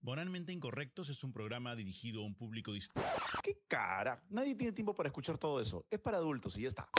Moralmente Incorrectos es un programa dirigido a un público distinto. ¿Qué cara? Nadie tiene tiempo para escuchar todo eso. Es para adultos y ya está.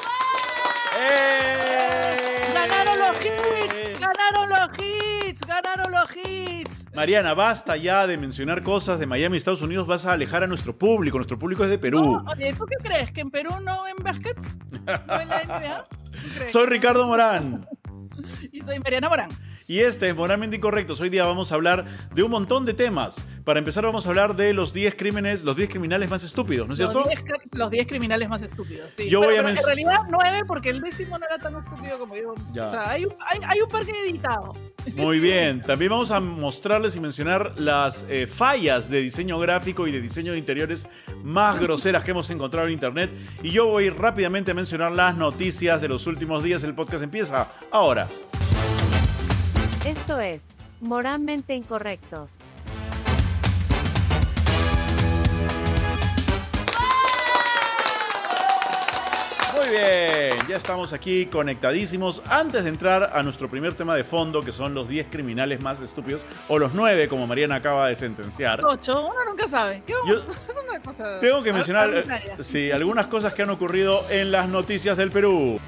¡Ganaron los hits! ¡Ganaron los hits! ¡Ganaron los hits! Mariana, basta ya de mencionar cosas de Miami y Estados Unidos. Vas a alejar a nuestro público. Nuestro público es de Perú. No, oye, ¿tú qué crees? ¿Que en Perú no ven básquet? ¿No en la NBA? ¿Tú crees? Soy Ricardo Morán. Y soy Mariana Morán. Y este es Moralmente Incorrectos. Hoy día vamos a hablar de un montón de temas. Para empezar vamos a hablar de los 10 criminales más estúpidos, ¿no es cierto? Los 10 criminales más estúpidos, sí. Yo voy a en realidad 9 porque el 10º no era tan estúpido como yo. Ya. O sea, hay un par que he editado. Muy bien. También vamos a mostrarles y mencionar las fallas de diseño gráfico y de diseño de interiores más groseras que hemos encontrado en internet. Y yo voy rápidamente a mencionar las noticias de los últimos días. El podcast empieza ahora. Esto es Moralmente Incorrectos. Muy bien, ya estamos aquí conectadísimos. Antes de entrar a nuestro primer tema de fondo, que son los 10 criminales más estúpidos, o los 9, como Mariana acaba de sentenciar. 8, uno nunca sabe. ¿Qué vamos? Es una cosa Tengo que mencionar arbitraria. sí, algunas cosas que han ocurrido en las noticias del Perú.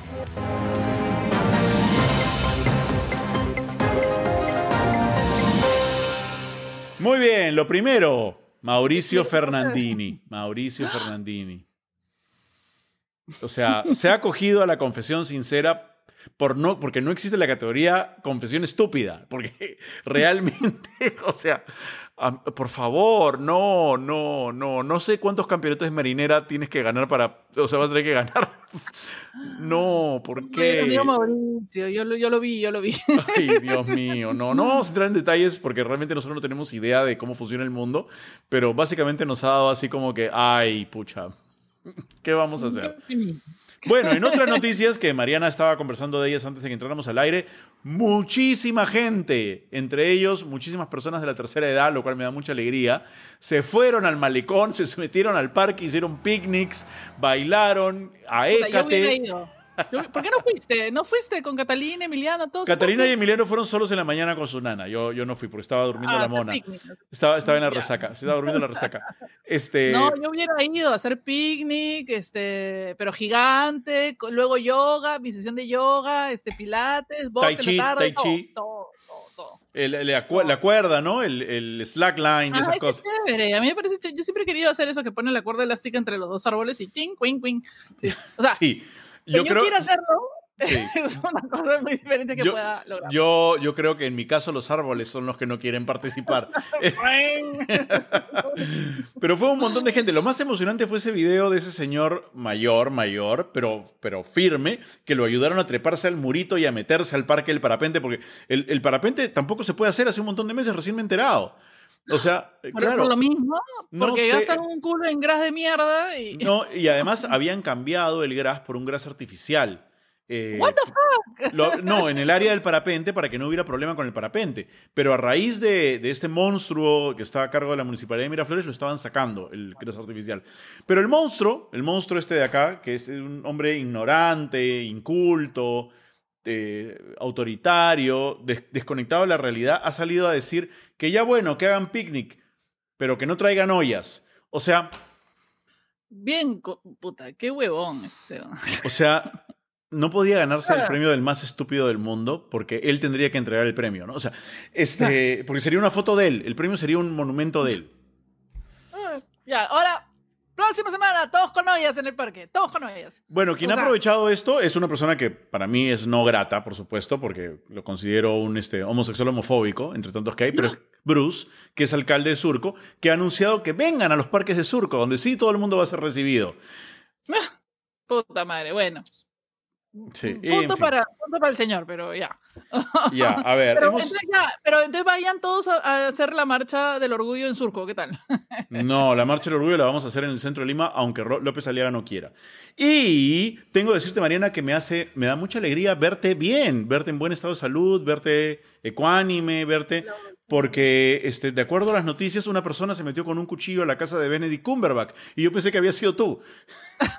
Muy bien, lo primero, Mauricio Fernandini. Mauricio Fernandini. O sea, se ha acogido a la confesión sincera porque no existe la categoría confesión estúpida. Porque realmente, o sea, por favor, no sé cuántos campeonatos de marinera tienes que ganar o sea, vas a tener que ganar. No, ¿por qué? Amigo Mauricio, yo lo vi. Ay, Dios mío, no vamos a entrar en detalles porque realmente nosotros no tenemos idea de cómo funciona el mundo, pero básicamente nos ha dado así como que, ay, pucha, ¿qué vamos a hacer? Bueno, en otras noticias que Mariana estaba conversando de ellas antes de que entráramos al aire, muchísima gente, entre ellos muchísimas personas de la tercera edad, lo cual me da mucha alegría, se fueron al malecón, se metieron al parque, hicieron picnics, bailaron a Écate. ¿Por qué no fuiste? ¿No fuiste con Catalina, Emiliano, todos? Catalina y Emiliano fueron solos en la mañana con su nana. Yo no fui porque estaba durmiendo la mona. Estaba en la resaca. Se estaba durmiendo en la resaca. No, yo hubiera ido a hacer picnic, pero gigante, luego yoga, mi sesión de yoga, pilates, box en la tarde, tai chi. Todo. La cuerda, ¿no? El slackline y esas cosas. Es chévere. A mí me parece chévere. Yo siempre he querido hacer eso, que pone la cuerda elástica entre los dos árboles y ching, quing, quing. Sí. O sea, sí. Yo quiero hacerlo, sí. Es una cosa muy diferente que pueda lograr. Yo creo que en mi caso los árboles son los que no quieren participar. Pero fue un montón de gente. Lo más emocionante fue ese video de ese señor mayor, pero firme, que lo ayudaron a treparse al murito y a meterse al parque del parapente, porque el parapente tampoco se puede hacer hace un montón de meses, recién me he enterado. O sea, claro. Por lo mismo, porque no gastan un culo en gras de mierda. No, y además habían cambiado el gras por un gras artificial. ¿What the fuck? No, en el área del parapente para que no hubiera problema con el parapente. Pero a raíz de este monstruo que está a cargo de la Municipalidad de Miraflores, lo estaban sacando, el gras artificial. Pero el monstruo de acá, que es un hombre ignorante, inculto, autoritario, desconectado de la realidad, ha salido a decir que ya bueno, que hagan picnic, pero que no traigan ollas. O sea... Bien, puta, qué huevón O sea, no podía ganarse el premio del más estúpido del mundo porque él tendría que entregar el premio, ¿no? O sea, porque sería una foto de él, el premio sería un monumento de él. Ya, ahora... Próxima semana, todos con ollas en el parque, todos con ollas. Bueno, quien ha aprovechado esto es una persona que para mí es no grata, por supuesto, porque lo considero un homosexual homofóbico, entre tantos que hay, pero Bruce, que es alcalde de Surco, que ha anunciado que vengan a los parques de Surco, donde sí todo el mundo va a ser recibido. Puta madre, bueno. Sí, punto para el señor, pero ya. Ya, a ver. Pero entonces vayan todos a hacer la marcha del orgullo en Surco, ¿qué tal? No, la marcha del orgullo la vamos a hacer en el centro de Lima, aunque López Aliaga no quiera. Y tengo que decirte, Mariana, que me da mucha alegría verte bien, verte en buen estado de salud, verte ecuánime, porque de acuerdo a las noticias, una persona se metió con un cuchillo a la casa de Benedict Cumberbatch y yo pensé que había sido tú.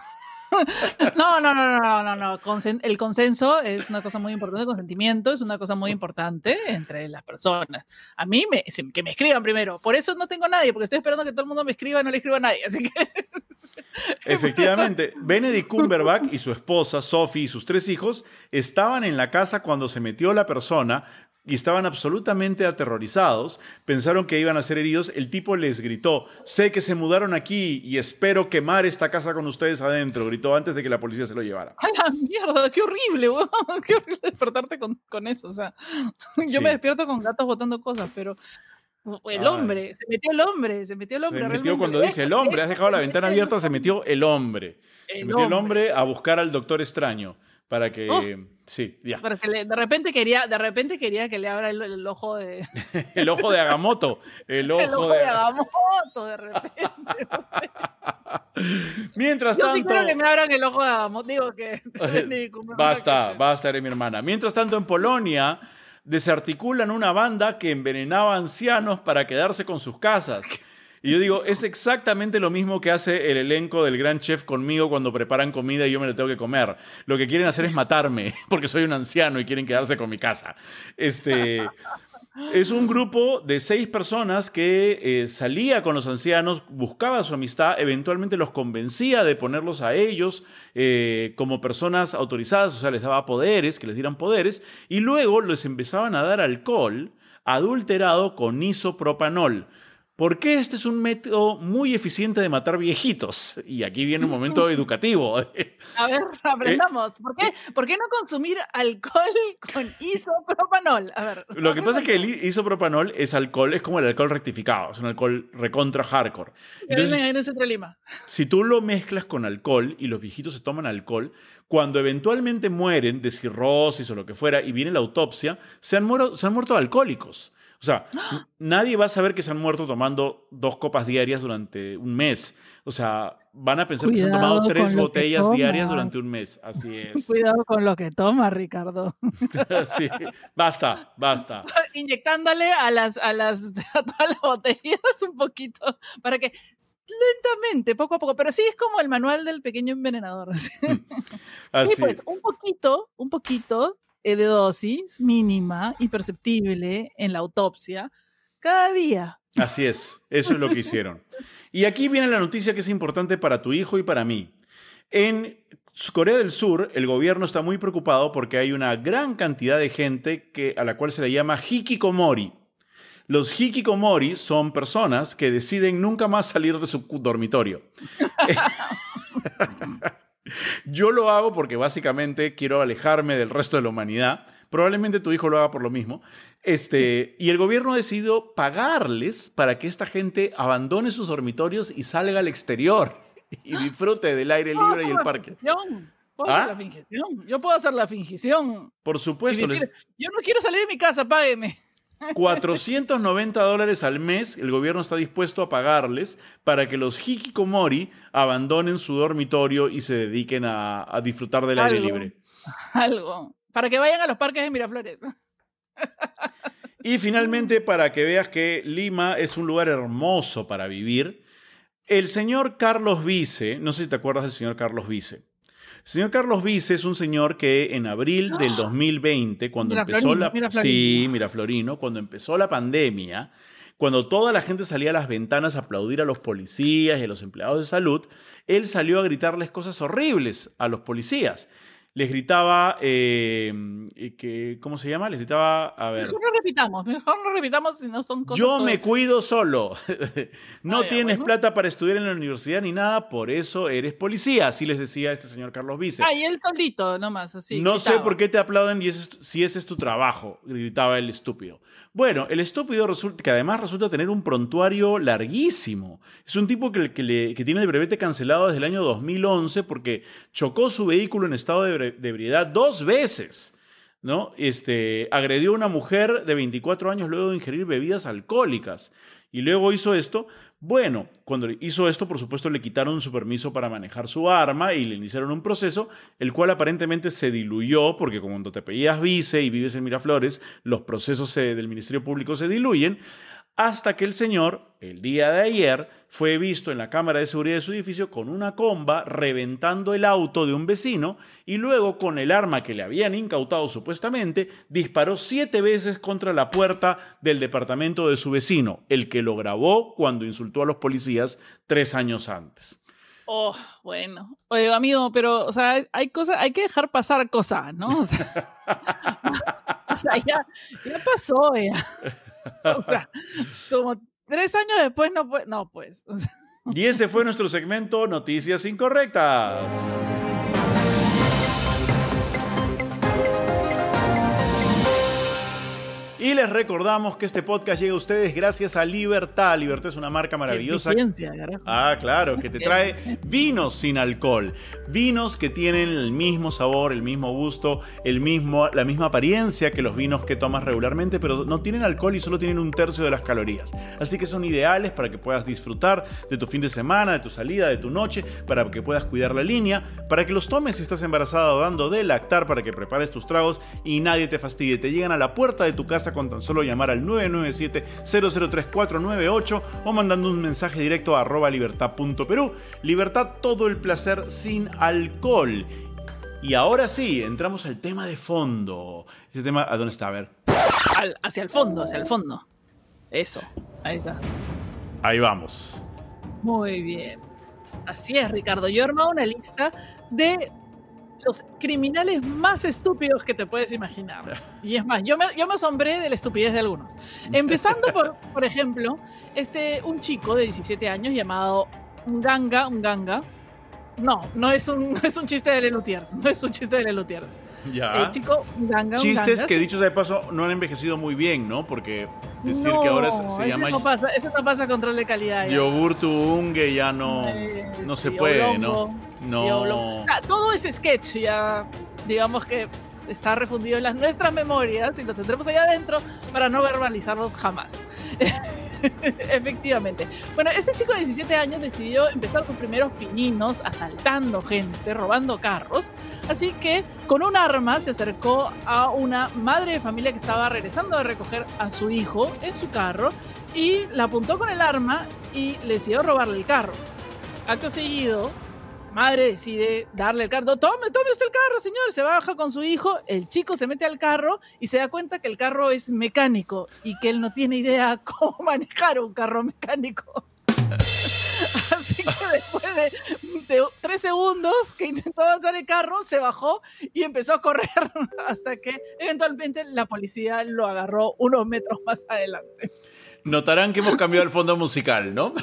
No. El consenso es una cosa muy importante, el consentimiento es una cosa muy importante entre las personas. A mí, que me escriban primero. Por eso no tengo a nadie, porque estoy esperando que todo el mundo me escriba y no le escriba a nadie. Así que... Efectivamente, Benedict Cumberbatch y su esposa, Sophie, y sus 3 hijos estaban en la casa cuando se metió la persona y estaban absolutamente aterrorizados. Pensaron que iban a ser heridos. El tipo les gritó: sé que se mudaron aquí y espero quemar esta casa con ustedes adentro. Gritó antes de que la policía se lo llevara. ¡A la mierda! ¡Qué horrible, weón! ¡Qué horrible despertarte con eso! O sea, yo Sí. me despierto con gatos botando cosas, pero... El hombre, se metió el hombre. Se metió cuando dice el hombre, has dejado la ventana abierta, se metió el hombre. Se metió el hombre a buscar al Doctor Extraño para que... Sí, ya. Para que de repente quería que le abra el ojo de... El ojo de Agamotto. El ojo de Agamotto, de repente. No sé. Mientras Yo tanto... sí quiero que me abran el ojo de Agamotto. Digo que... Basta, eres mi hermana. Mientras tanto, en Polonia desarticulan una banda que envenenaba ancianos para quedarse con sus casas. Y yo digo, es exactamente lo mismo que hace el elenco del Gran Chef conmigo cuando preparan comida y yo me la tengo que comer. Lo que quieren hacer es matarme, porque soy un anciano y quieren quedarse con mi casa. Es un grupo de 6 personas que salía con los ancianos, buscaba su amistad, eventualmente los convencía de ponerlos a ellos como personas autorizadas, o sea, les daba poderes, que les dieran poderes, y luego les empezaban a dar alcohol adulterado con isopropanol. ¿Por qué este es un método muy eficiente de matar viejitos? Y aquí viene un momento educativo. A ver, aprendamos. ¿Por qué no consumir alcohol con isopropanol? A ver. Lo que pasa es que el isopropanol es alcohol, es como el alcohol rectificado, es un alcohol recontra hardcore. Entonces, si tú lo mezclas con alcohol y los viejitos se toman alcohol, cuando eventualmente mueren de cirrosis o lo que fuera y viene la autopsia, se han muerto alcohólicos. O sea, nadie va a saber que se han muerto tomando 2 copas diarias durante un mes. O sea, van a pensar que se han tomado 3 botellas diarias durante un mes. Así es. Cuidado con lo que toma, Ricardo. Sí, basta. Inyectándole a todas las botellas un poquito para que lentamente, poco a poco, pero sí es como el manual del pequeño envenenador. Sí, pues un poquito de dosis mínima y perceptible en la autopsia cada día. Así es, eso es lo que hicieron. Y aquí viene la noticia que es importante para tu hijo y para mí. En Corea del Sur, el gobierno está muy preocupado porque hay una gran cantidad de gente a la cual se le llama hikikomori. Los hikikomori son personas que deciden nunca más salir de su dormitorio. Yo lo hago porque básicamente quiero alejarme del resto de la humanidad. Probablemente tu hijo lo haga por lo mismo. Y el gobierno ha decidido pagarles para que esta gente abandone sus dormitorios y salga al exterior y disfrute del aire libre y el parque. ¿Puedo hacer la fingición? Yo puedo hacer la fingición. Por supuesto. Yo no quiero salir de mi casa, págueme. $490 al mes el gobierno está dispuesto a pagarles para que los hikikomori abandonen su dormitorio y se dediquen a disfrutar del aire libre. Para que vayan a los parques de Miraflores. Y finalmente, para que veas que Lima es un lugar hermoso para vivir, el señor Carlos Vice, no sé si te acuerdas del señor Carlos Vice. El señor Carlos Vice es un señor que en abril del 2020, cuando Miraflorino, cuando empezó la pandemia, cuando toda la gente salía a las ventanas a aplaudir a los policías y a los empleados de salud, él salió a gritarles cosas horribles a los policías. Les gritaba, ¿cómo se llama? Les gritaba, a ver. Mejor no repitamos si no son cosas... Yo me cuido solo. No tienes plata para estudiar en la universidad ni nada, por eso eres policía. Así les decía este señor Carlos Vice. Y él solito nomás, así. No sé por qué te aplauden si ese es tu trabajo, gritaba el estúpido. Bueno, el estúpido que además resulta tener un prontuario larguísimo. Es un tipo que tiene el brevete cancelado desde el año 2011 porque chocó su vehículo en estado de ebriedad 2 veces, ¿no? Agredió a una mujer de 24 años luego de ingerir bebidas alcohólicas. Y luego hizo esto. Bueno, cuando hizo esto, por supuesto, le quitaron su permiso para manejar su arma y le iniciaron un proceso, el cual aparentemente se diluyó, porque cuando te apellidas Vice y vives en Miraflores, los procesos del Ministerio Público se diluyen, hasta que el señor, el día de ayer, fue visto en la cámara de seguridad de su edificio con una comba reventando el auto de un vecino y luego con el arma que le habían incautado supuestamente, disparó 7 veces contra la puerta del departamento de su vecino, el que lo grabó cuando insultó a los policías 3 años antes. Oh, bueno. Oye, amigo, pero, o sea, hay que dejar pasar cosas, ¿no? O sea, ya pasó, ya. O sea, como 3 años después no, pues. O sea. Y ese fue nuestro segmento Noticias Incorrectas. Y les recordamos que este podcast llega a ustedes gracias a Libertad. Libertad es una marca maravillosa. Claro, que te trae vinos sin alcohol. Vinos que tienen el mismo sabor, el mismo gusto, la misma apariencia que los vinos que tomas regularmente, pero no tienen alcohol y solo tienen 1/3 de las calorías. Así que son ideales para que puedas disfrutar de tu fin de semana, de tu salida, de tu noche, para que puedas cuidar la línea, para que los tomes si estás embarazada o dando de lactar, para que prepares tus tragos y nadie te fastidie. Te llegan a la puerta de tu casa con tan solo llamar al 997-003-498 o mandando un mensaje directo a @libertad.perú. Libertad, todo el placer sin alcohol. Y ahora sí, entramos al tema de fondo. Ese tema, ¿a dónde está? A ver. Hacia el fondo. Eso, ahí está. Ahí vamos. Muy bien. Así es, Ricardo. Yo he armado una lista de los criminales más estúpidos que te puedes imaginar. Y es más, yo me asombré de la estupidez de algunos. Empezando por ejemplo, un chico de 17 años llamado Nganga. No es un chiste de Lelutiers. No es un chiste de Lelutiers. Ya. El chico Nganga. Chistes que, dicho sea de paso, no han envejecido muy bien, ¿no? Porque decir que ahora se llama... Eso no pasa control de calidad. Yogurtu unge ya no se puede, oblongo, ¿no? O sea, todo ese sketch ya, digamos que está refundido en nuestras memorias y lo tendremos allá adentro para no verbalizarlos jamás. Efectivamente. Bueno, este chico de 17 años decidió empezar sus primeros pininos asaltando gente, robando carros, así que con un arma se acercó a una madre de familia que estaba regresando a recoger a su hijo en su carro y la apuntó con el arma y le decidió robarle el carro. Acto seguido, madre decide darle el carro. Tome usted el carro, señor. Se baja con su hijo. El chico se mete al carro y se da cuenta que el carro es mecánico y que él no tiene idea cómo manejar un carro mecánico. Así que después de 3 segundos que intentó avanzar el carro, se bajó y empezó a correr hasta que eventualmente la policía lo agarró unos metros más adelante. Notarán que hemos cambiado el fondo musical, ¿no?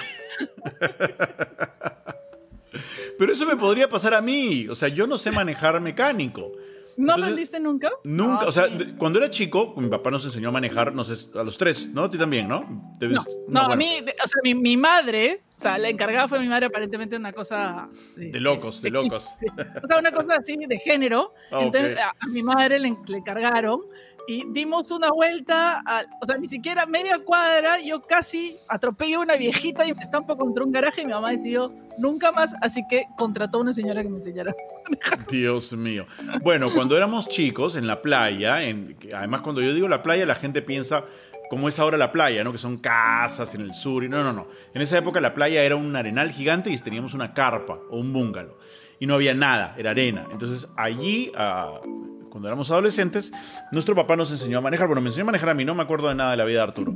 Pero eso me podría pasar a mí. O sea, yo no sé manejar mecánico. ¿No aprendiste nunca? Nunca. No, o sea, sí. Cuando era chico, mi papá nos enseñó a manejar, no sé, a los 3, ¿no? A ti también, ¿no? No, bueno. A mí, o sea, mi madre, o sea, la encargada fue mi madre, aparentemente una cosa... De locos, de locos. Sí. O sea, una cosa así de género. Entonces, okay. A mi madre le encargaron y dimos una vuelta, o sea, ni siquiera media cuadra, yo casi atropello a una viejita y me estampo contra un garaje y mi mamá decidió nunca más, así que contrató a una señora que me enseñara a manejar. Dios mío. Bueno, cuando éramos chicos en la playa, además cuando yo digo la playa, la gente piensa como es ahora la playa, ¿no? Que son casas en el sur. Y no. En esa época la playa era un arenal gigante y teníamos una carpa o un búngalo. Y no había nada, era arena. Entonces allí, cuando éramos adolescentes, nuestro papá nos enseñó a manejar. Bueno, me enseñó a manejar a mí, no me acuerdo de nada de la vida de Arturo.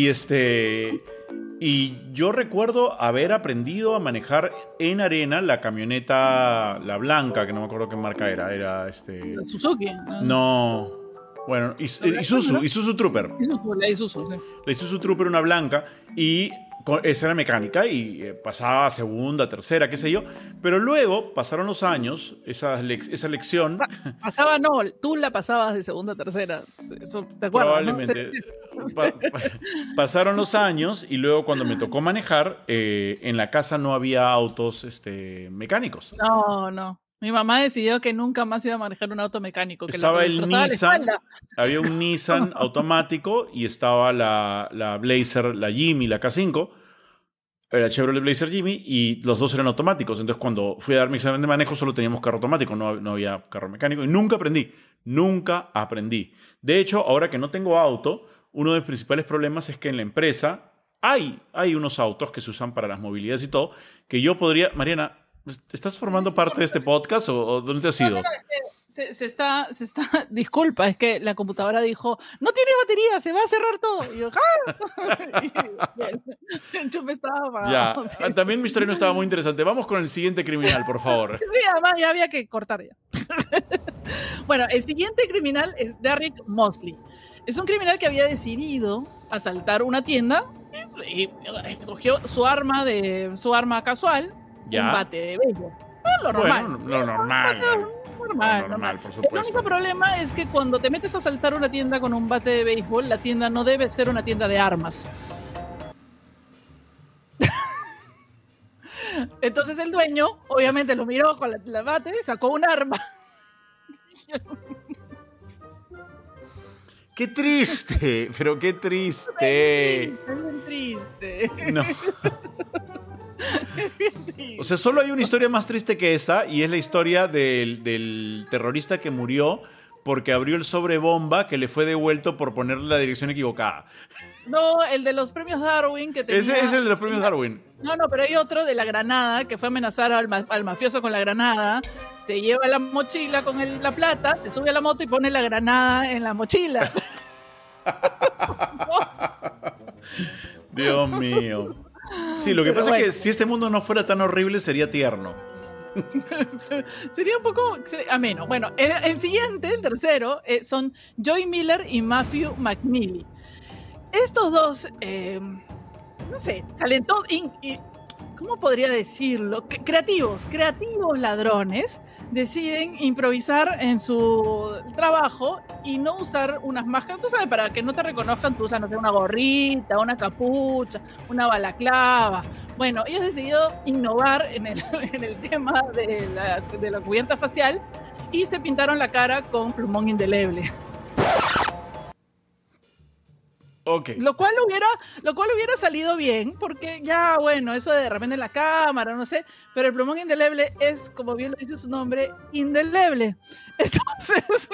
Y yo recuerdo haber aprendido a manejar en arena la camioneta, la blanca, que no me acuerdo qué marca era. Era Suzuki. No. Bueno, Isuzu Trooper. La Isuzu, sí. La Isuzu Trooper, una blanca, y esa era mecánica y pasaba a segunda, tercera, qué sé yo. Pero luego pasaron los años, esa lección... Pasaba, no, tú la pasabas de segunda a tercera. Eso te acuerdas, probablemente. ¿No? Pasaron los años y luego cuando me tocó manejar, en la casa no había autos mecánicos. No. Mi mamá decidió que nunca más iba a manejar un auto mecánico. Que estaba el Nissan, había un Nissan automático y estaba la Blazer, la Jimmy, la K5, la Chevrolet Blazer Jimmy, y los dos eran automáticos. Entonces cuando fui a dar mi examen de manejo solo teníamos carro automático, no había carro mecánico y nunca aprendí. De hecho, ahora que no tengo auto, uno de los principales problemas es que en la empresa hay unos autos que se usan para las movilidades y todo, que yo podría... Mariana, ¿estás formando parte de este podcast o dónde te has ido? No, se está, disculpa, es que la computadora dijo, no tiene batería, se va a cerrar todo. Y yo, ¡ah! Y el enchufe estaba apagado. Ya, Sí. también mi historia no estaba muy interesante. Vamos con el siguiente criminal, por favor. Sí, además ya había que cortar ya. Bueno, el siguiente criminal es Derrick Mosley. Es un criminal que había decidido asaltar una tienda y cogió su arma casual, Ya. un bate de béisbol. Lo normal. Bueno, lo normal. Normal. Por El supuesto. único problema es que cuando te metes a asaltar una tienda con un bate de béisbol, la tienda no debe ser una tienda de armas. Entonces el dueño, obviamente, lo miró con la bate, sacó un arma. ¡Qué triste! Pero qué triste. Es bien triste. No. O sea, solo hay una historia más triste que esa y es la historia del terrorista que murió porque abrió el sobre bomba que le fue devuelto por ponerle la dirección equivocada. No, el de los premios Darwin que tenía... Ese es el de los premios Darwin. No, pero hay otro de la granada que fue a amenazar al mafioso con la granada. Se lleva la mochila con la plata, se sube a la moto y pone la granada en la mochila. Dios mío. Sí, lo que Pero pasa es que bueno. si este mundo no fuera tan horrible sería tierno. Sería un poco ameno. Bueno, el siguiente, el tercero, son Joy Miller y Matthew McNeely. Estos dos, no sé, talentosos, ¿cómo podría decirlo? Creativos ladrones deciden improvisar en su trabajo y no usar unas máscaras. Tú sabes, para que no te reconozcan, tú usas, no sé, una gorrita, una capucha, una balaclava. Bueno, ellos decidieron innovar en el tema de la cubierta facial y se pintaron la cara con plumón indeleble. Ok. Lo cual hubiera salido bien, porque ya, bueno, eso de repente en la cámara, no sé, pero el plumón indeleble es, como bien lo dice su nombre, indeleble. Entonces...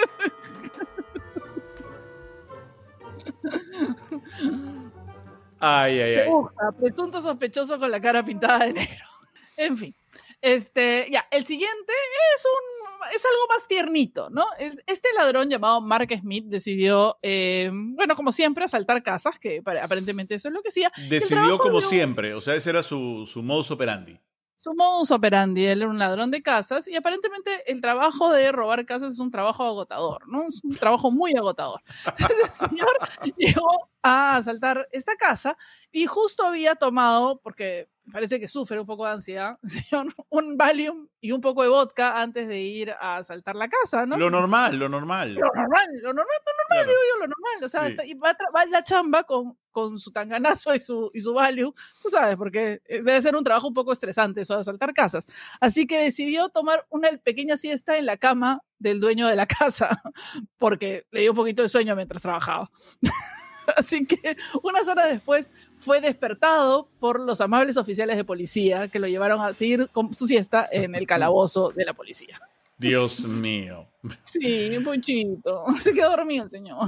Se busca presunto sospechoso con la cara pintada de negro. En fin. Ya, el siguiente es algo más tiernito, ¿no? Este ladrón llamado Mark Smith decidió, bueno, como siempre, asaltar casas, que aparentemente eso es lo que hacía. Decidió como siempre, o sea, ese era su modus operandi. Su modus operandi, él era un ladrón de casas y aparentemente el trabajo de robar casas es un trabajo agotador, ¿no? Es un trabajo muy agotador. Entonces el señor llegó a asaltar esta casa y justo había tomado, porque parece que sufre un poco de ansiedad, señor, un Valium y un poco de vodka antes de ir a asaltar la casa, ¿no? Lo normal. Claro. Digo yo, lo normal. O sea, Sí. y va a la chamba con su tanganazo y su Valium, tú sabes, porque debe ser un trabajo un poco estresante eso de asaltar casas. Así que decidió tomar una pequeña siesta en la cama del dueño de la casa, porque le dio un poquito de sueño mientras trabajaba. Así que unas horas después fue despertado por los amables oficiales de policía que lo llevaron a seguir con su siesta en el calabozo de la policía. Dios mío. Sí, un ponchito. Se quedó dormido el señor.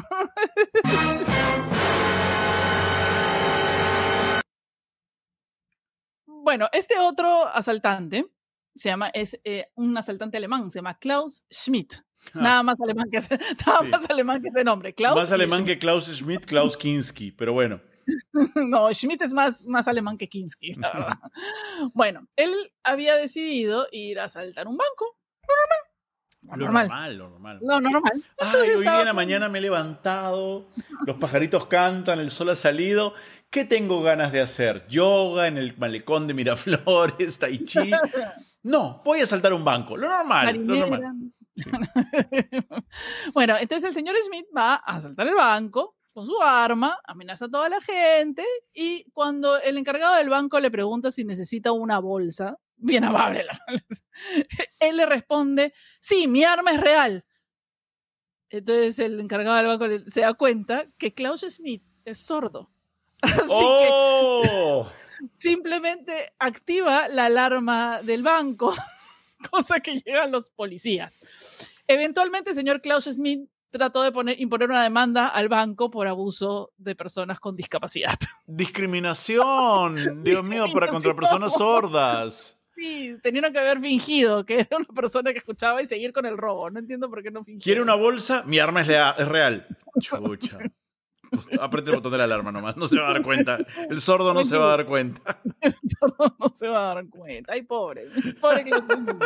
Bueno, este otro asaltante es un asaltante alemán, se llama Klaus Schmidt. Nada más alemán que ese nombre. Klaus Más alemán Schmidt. que Klaus Schmidt, Klaus Kinski, pero bueno. No, Schmidt es más alemán que Kinski, la verdad. Bueno, él había decidido ir a asaltar un banco. Lo normal. Lo normal. Ay, hoy día en la mañana me he levantado, los pajaritos cantan, el sol ha salido. ¿Qué tengo ganas de hacer? ¿Yoga en el malecón de Miraflores, tai chi? No, voy a asaltar un banco. Lo normal. Sí. Bueno, entonces el señor Smith va a asaltar el banco con su arma, amenaza a toda la gente y cuando el encargado del banco le pregunta si necesita una bolsa, bien amable, él le responde, sí, mi arma es real. Entonces el encargado del banco se da cuenta que Klaus Schmidt es sordo. Así que simplemente activa la alarma del banco, cosa que llegan los policías. Eventualmente el señor Klaus Schmidt trató de imponer una demanda al banco por abuso de personas con discapacidad. Discriminación, Dios mío, para contra personas sordas. Sí, tenían que haber fingido que era una persona que escuchaba y seguir con el robo. No entiendo por qué no fingieron. ¿Quiere una bolsa? Mi arma es real. Chucha. Apriete el botón de la alarma nomás, no se va a dar cuenta. El sordo no se va a dar cuenta. El sordo no se va a dar cuenta. Ay, pobre. Pobre que lo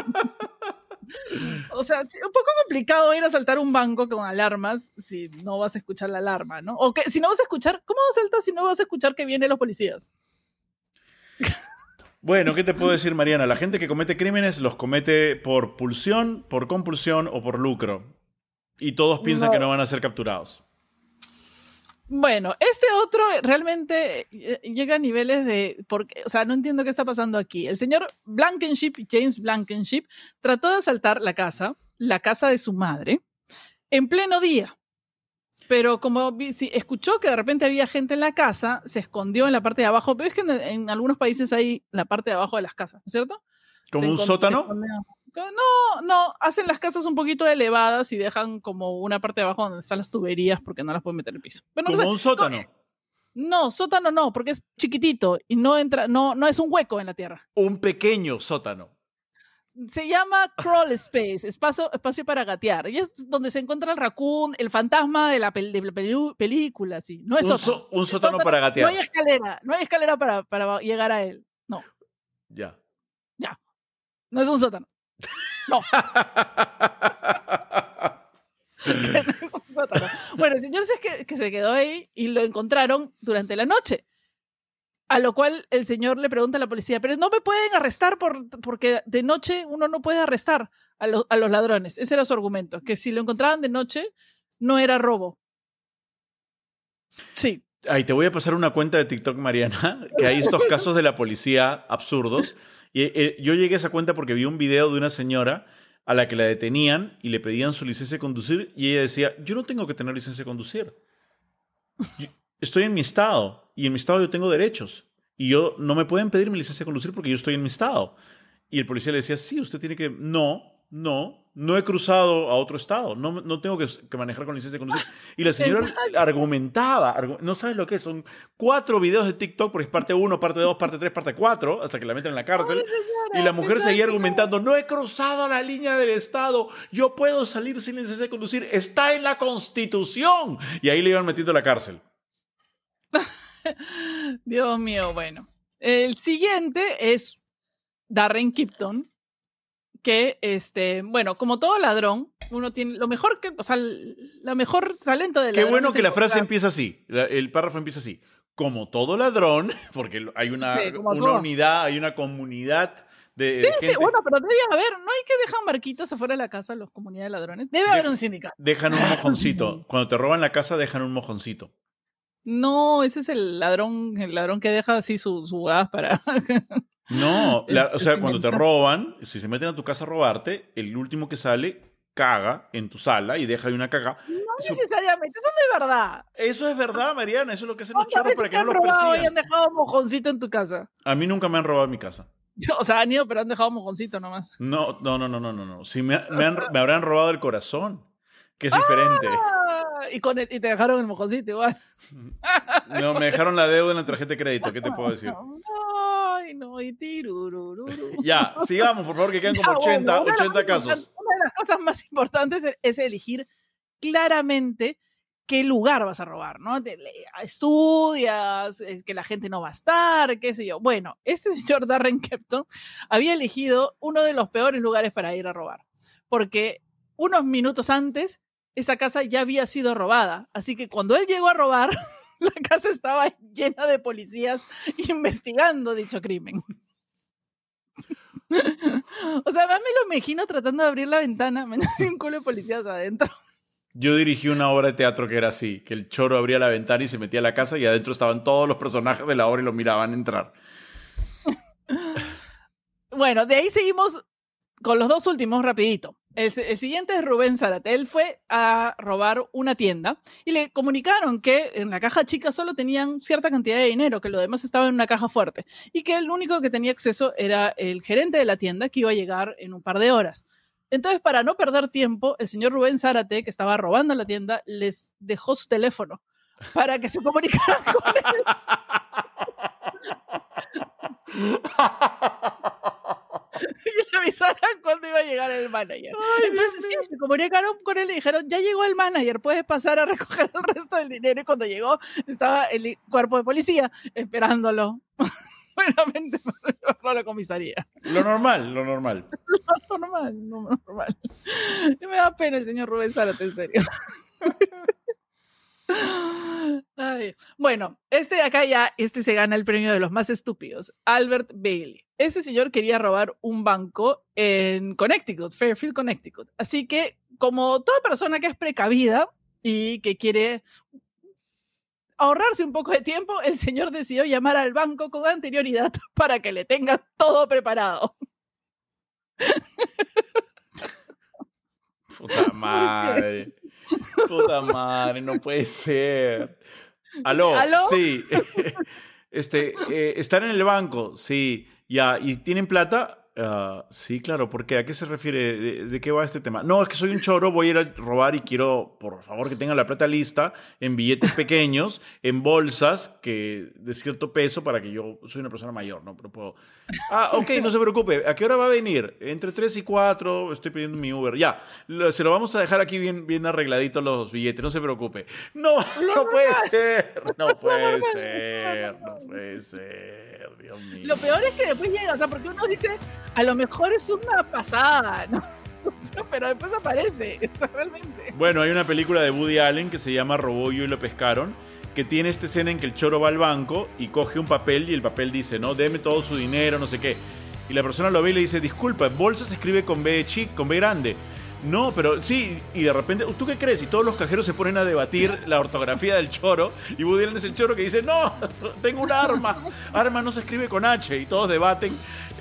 O sea, un poco complicado ir a asaltar un banco con alarmas si no vas a escuchar la alarma, ¿no? O que si no vas a escuchar, ¿cómo asaltas si no vas a escuchar que vienen los policías? Bueno, ¿qué te puedo decir, Mariana? La gente que comete crímenes los comete por pulsión, por compulsión o por lucro. Y todos piensan que no van a ser capturados. Bueno, este otro realmente llega a niveles de... o sea, no entiendo qué está pasando aquí. El señor Blankenship, James Blankenship, trató de asaltar la casa de su madre, en pleno día. Pero como escuchó que de repente había gente en la casa, se escondió en la parte de abajo. Pero es que en algunos países hay la parte de abajo de las casas, ¿no es cierto? ¿Como un sótano? No, hacen las casas un poquito elevadas y dejan como una parte de abajo donde están las tuberías porque no las pueden meter en el piso. Pero ¿Como un sótano? No, sótano no, porque es chiquitito y no entra, no es un hueco en la tierra. Un pequeño sótano. Se llama crawl space, espacio para gatear. Y es donde se encuentra el raccoon, el fantasma de la película, sí. No es sótano. Un sótano para gatear. No hay escalera para llegar a él. No. Ya. No es un sótano. No. No es un sótano. Bueno, el señor es que se quedó ahí y lo encontraron durante la noche. A lo cual el señor le pregunta a la policía, pero no me pueden arrestar porque de noche uno no puede arrestar a los ladrones. Ese era su argumento, que si lo encontraban de noche no era robo. Sí. Ay, te voy a pasar una cuenta de TikTok, Mariana, que hay estos casos de la policía absurdos. Y yo llegué a esa cuenta porque vi un video de una señora a la que la detenían y le pedían su licencia de conducir y ella decía, yo no tengo que tener licencia de conducir. Estoy en mi estado y en mi estado yo tengo derechos y no me pueden pedir mi licencia de conducir porque yo estoy en mi estado. Y el policía le decía, sí, usted tiene que... No he cruzado a otro estado, no tengo que manejar con licencia de conducir. Y la señora argumentaba, no sabes lo que es, son 4 videos de TikTok, porque es parte 1, parte 2, parte 3, parte 4, hasta que la meten en la cárcel. Y la mujer seguía argumentando, no he cruzado la línea del estado, yo puedo salir sin licencia de conducir, está en la Constitución. Y ahí le iban metiendo a la cárcel. Dios mío, bueno. El siguiente es Darren Kipton, que, bueno, como todo ladrón, uno tiene lo mejor la mejor talento del ladrón. Qué bueno que la frase empieza así, el párrafo empieza así. Como todo ladrón, porque hay una unidad, hay una comunidad de gente. Sí, bueno, pero debe haber, no hay que dejar marquitas afuera de la casa los comunidades de ladrones. Debe haber un sindicato. Dejan un mojoncito. Cuando te roban la casa, dejan un mojoncito. No, ese es el ladrón que deja así sus gas para... No, o sea, cuando te roban, si se meten a tu casa a robarte, el último que sale caga en tu sala y deja ahí una caga. No necesariamente, eso no es verdad. Eso es verdad, Mariana, eso es lo que hacen los chorros para que no los persigan. ¿Y han dejado mojoncito en tu casa? A mí nunca me han robado en mi casa. O sea, han ido, pero han dejado mojoncito nomás. No. Sí, me habrán robado el corazón, que es diferente. Y te dejaron el mojoncito igual. No, me dejaron la deuda en la tarjeta de crédito, ¿qué te puedo decir? Ay, no, y tirurururu. Ya, sigamos, por favor, que quedan como 80 casos. Una de las cosas más importantes es elegir claramente qué lugar vas a robar, ¿no? Estudias, que la gente no va a estar, qué sé yo. Bueno, este señor Darren Kipton había elegido uno de los peores lugares para ir a robar, porque unos minutos antes esa casa ya había sido robada, así que cuando él llegó a robar, la casa estaba llena de policías investigando dicho crimen. O sea, me lo imagino tratando de abrir la ventana, me nací un culo de policías adentro. Yo dirigí una obra de teatro que era así, que el choro abría la ventana y se metía a la casa y adentro estaban todos los personajes de la obra y lo miraban entrar. Bueno, de ahí seguimos con los dos últimos rapidito. El siguiente es Rubén Zárate. Él fue a robar una tienda y le comunicaron que en la caja chica solo tenían cierta cantidad de dinero, que lo demás estaba en una caja fuerte y que el único que tenía acceso era el gerente de la tienda, que iba a llegar en un par de horas. Entonces, para no perder tiempo, el señor Rubén Zárate, que estaba robando en la tienda, les dejó su teléfono para que se comunicaran con él. Y le avisaran cuándo iba a llegar el manager. Entonces sí, se comunicaron con él y dijeron, ya llegó el manager, puedes pasar a recoger el resto del dinero. Y cuando llegó estaba el cuerpo de policía esperándolo. Buenamente para la comisaría. Lo normal. Lo normal. Y me da pena el señor Rubén Zárate, en serio. Ay. Bueno, este se gana el premio de los más estúpidos, Albert Bailey. Ese señor quería robar un banco en Connecticut, Fairfield, Connecticut. Así que, como toda persona que es precavida y que quiere ahorrarse un poco de tiempo, el señor decidió llamar al banco con anterioridad para que le tengan todo preparado. Puta madre, no puede ser. ¿Aló? Sí. ¿Están en el banco? Sí. Ya. ¿Y tienen plata? Sí, claro. ¿Por qué? ¿A qué se refiere? ¿De qué va este tema? No, es que soy un choro, voy a ir a robar y quiero, por favor, que tengan la plata lista en billetes pequeños, en bolsas de cierto peso, para que yo soy una persona mayor, ¿no? Pero puedo... ok, no se preocupe. ¿A qué hora va a venir? Entre 3 y 4, estoy pidiendo mi Uber. Ya, se lo vamos a dejar aquí bien arregladitos los billetes, no se preocupe. No puede ser. No puede ser. Dios mío. Lo peor es que después llega, o sea, porque uno dice, a lo mejor es una pasada, ¿no? Pero después aparece, realmente. Bueno, hay una película de Woody Allen que se llama Robollo y lo pescaron, que tiene esta escena en que el choro va al banco y coge un papel y el papel dice, no, deme todo su dinero, no sé qué. Y la persona lo ve y le dice, disculpa, bolsa se escribe con B chic, con B grande. No, pero sí, y de repente, ¿tú qué crees? Y todos los cajeros se ponen a debatir la ortografía del choro, y Woody Allen es el choro que dice, no, tengo un arma no se escribe con H, y todos debaten.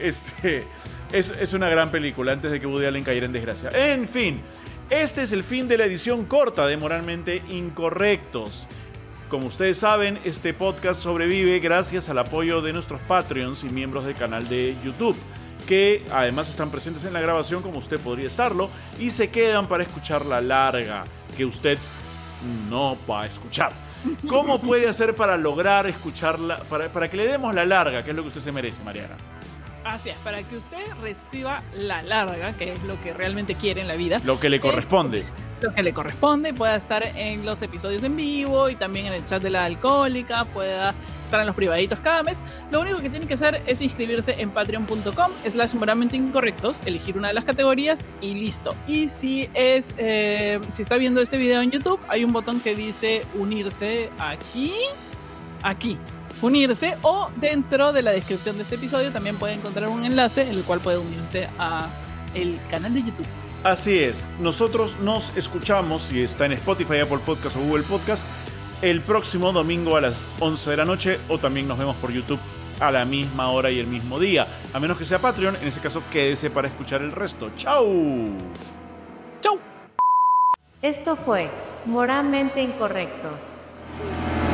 Es una gran película, antes de que Woody Allen cayera en desgracia. En fin, este es el fin de la edición corta de Moralmente Incorrectos. Como ustedes saben, este podcast sobrevive gracias al apoyo de nuestros Patreons y miembros del canal de YouTube, que además están presentes en la grabación como usted podría estarlo y se quedan para escuchar la larga que usted no va a escuchar. ¿Cómo puede hacer para lograr escucharla, para que le demos la larga, que es lo que usted se merece, Mariana? Así es, para que usted reciba la larga, que es lo que realmente quiere en la vida. Lo que le corresponde. Lo que le corresponde, pueda estar en los episodios en vivo y también en el chat de la alcohólica, pueda estar en los privaditos cada mes. Lo único que tiene que hacer es inscribirse en patreon.com/moralmente incorrectos, elegir una de las categorías y listo. Y si está viendo este video en YouTube, hay un botón que dice unirse aquí, unirse, o dentro de la descripción de este episodio también puede encontrar un enlace en el cual puede unirse a el canal de YouTube. Así es, nosotros nos escuchamos, si está en Spotify, Apple Podcast o Google Podcast, el próximo domingo a las 11 de la noche, o también nos vemos por YouTube a la misma hora y el mismo día, a menos que sea Patreon. En ese caso, quédese para escuchar el resto. ¡Chau! ¡Chau! Esto fue Moralmente Incorrectos.